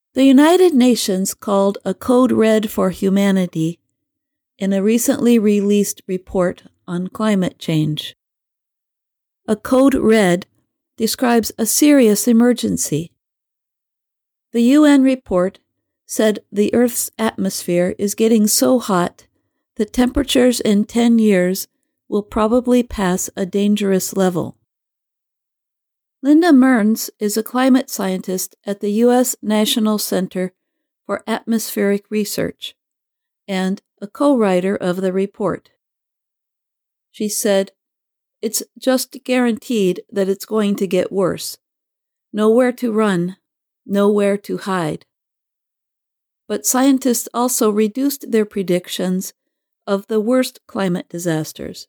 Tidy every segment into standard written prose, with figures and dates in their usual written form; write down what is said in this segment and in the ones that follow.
The United Nations called a Code Red for humanity in a recently released report on climate change. A Code Red describes a serious emergency. The UN report said the Earth's atmosphere is getting so hot that temperatures in 10 years will probably pass a dangerous level. Linda Mearns is a climate scientist at the U.S. National Center for Atmospheric Research and a co-writer of the report. She said, "It's just guaranteed that it's going to get worse. Nowhere to run, nowhere to hide." But scientists also reduced their predictions of the worst climate disasters.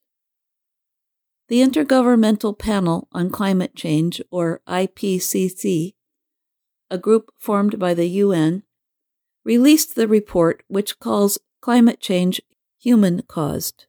The Intergovernmental Panel on Climate Change, or IPCC, a group formed by the UN, released the report which calls climate change human-caused.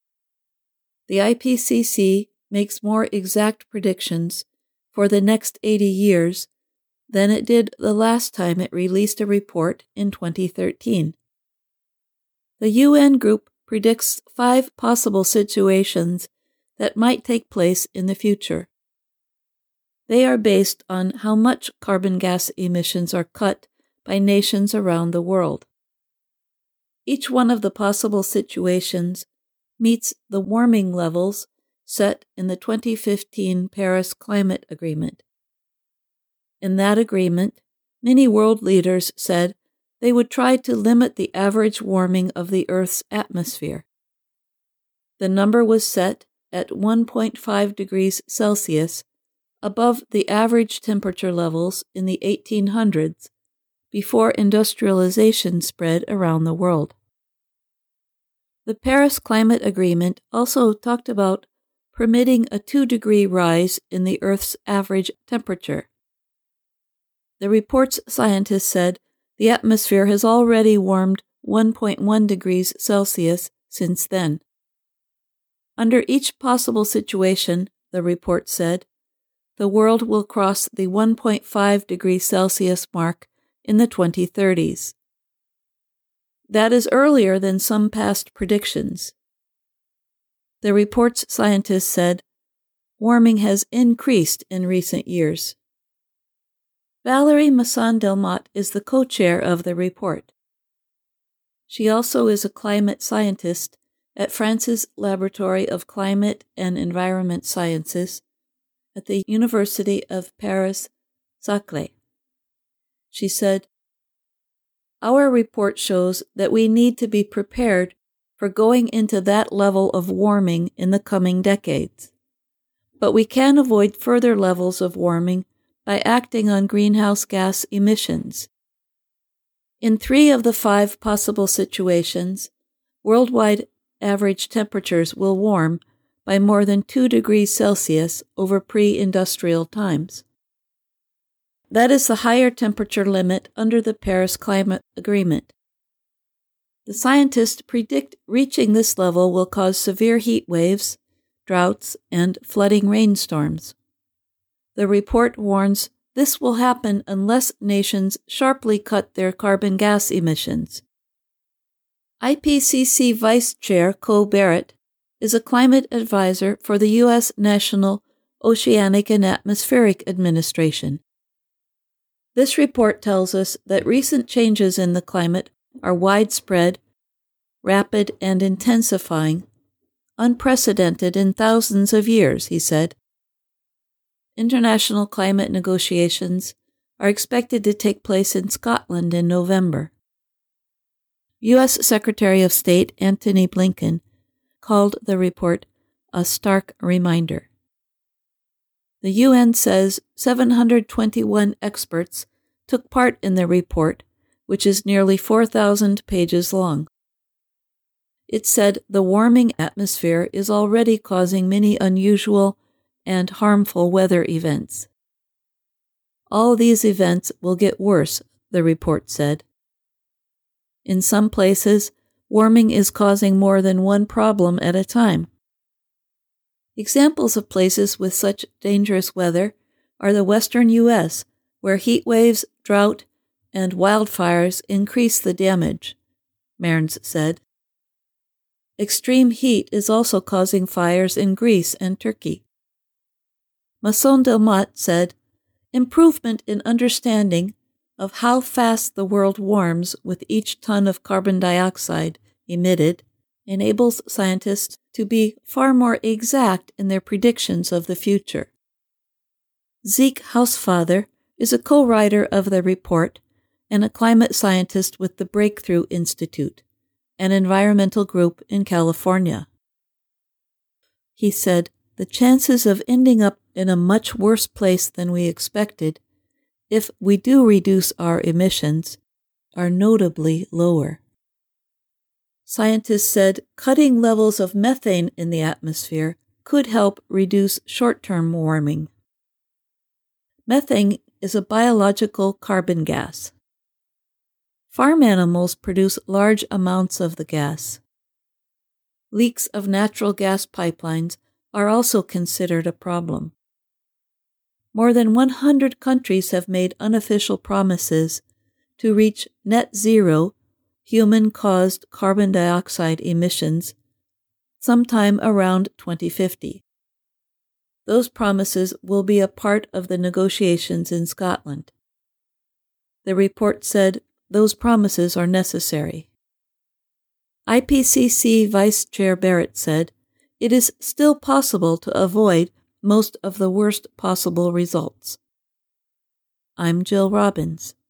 The IPCC makes more exact predictions for the next 80 years than it did the last time it released a report in 2013. The UN group predicts 5 possible situations that might take place in the future. They are based on how much carbon gas emissions are cut by nations around the world. Each one of the possible situations meets the warming levels set in the 2015 Paris Climate Agreement. In that agreement, many world leaders said they would try to limit the average warming of the Earth's atmosphere. The number was set at 1.5 degrees Celsius above the average temperature levels in the 1800s before industrialization spread around the world. The Paris Climate Agreement also talked about permitting a 2-degree rise in the Earth's average temperature. The report's scientists said the atmosphere has already warmed 1.1 degrees Celsius since then. Under each possible situation, the report said, the world will cross the 1.5 degrees Celsius mark in the 2030s. That is earlier than some past predictions. The report's scientists said, warming has increased in recent years. Valerie Masson-Delmotte is the co-chair of the report. She also is a climate scientist at France's Laboratory of Climate and Environment Sciences at the University of Paris-Saclay. She said, "Our report shows that we need to be prepared for going into that level of warming in the coming decades. But we can avoid further levels of warming by acting on greenhouse gas emissions. In 3 of the 5 possible situations, worldwide average temperatures will warm by more than 2 degrees Celsius over pre-industrial times. That is the higher temperature limit under the Paris Climate Agreement. The scientists predict reaching this level will cause severe heat waves, droughts, and flooding rainstorms. The report warns this will happen unless nations sharply cut their carbon gas emissions. IPCC Vice Chair Coe Barrett is a climate advisor for the U.S. National Oceanic and Atmospheric Administration. This report tells us that recent changes in the climate are widespread, rapid, and intensifying, unprecedented in thousands of years, he said. International climate negotiations are expected to take place in Scotland in November. U.S. Secretary of State Antony Blinken called the report a stark reminder. The UN says 721 experts took part in the report, which is nearly 4,000 pages long. It said the warming atmosphere is already causing many unusual and harmful weather events. All these events will get worse, the report said. In some places, warming is causing more than one problem at a time. Examples of places with such dangerous weather are the western U.S., where heat waves, drought, and wildfires increase the damage, Mearns said. Extreme heat is also causing fires in Greece and Turkey. Masson Delmotte said, improvement in understanding of how fast the world warms with each ton of carbon dioxide emitted enables scientists to be far more exact in their predictions of the future. Zeke Hausfather is a co-writer of the report and a climate scientist with the Breakthrough Institute, an environmental group in California. He said, the chances of ending up in a much worse place than we expected, if we do reduce our emissions, are notably lower. Scientists said cutting levels of methane in the atmosphere could help reduce short-term warming. Methane is a biological carbon gas. Farm animals produce large amounts of the gas. Leaks of natural gas pipelines are also considered a problem. More than 100 countries have made unofficial promises to reach net zero human-caused carbon dioxide emissions sometime around 2050. Those promises will be a part of the negotiations in Scotland. The report said those promises are necessary. IPCC Vice Chair Barrett said, it is still possible to avoid most of the worst possible results. I'm Jill Robbins.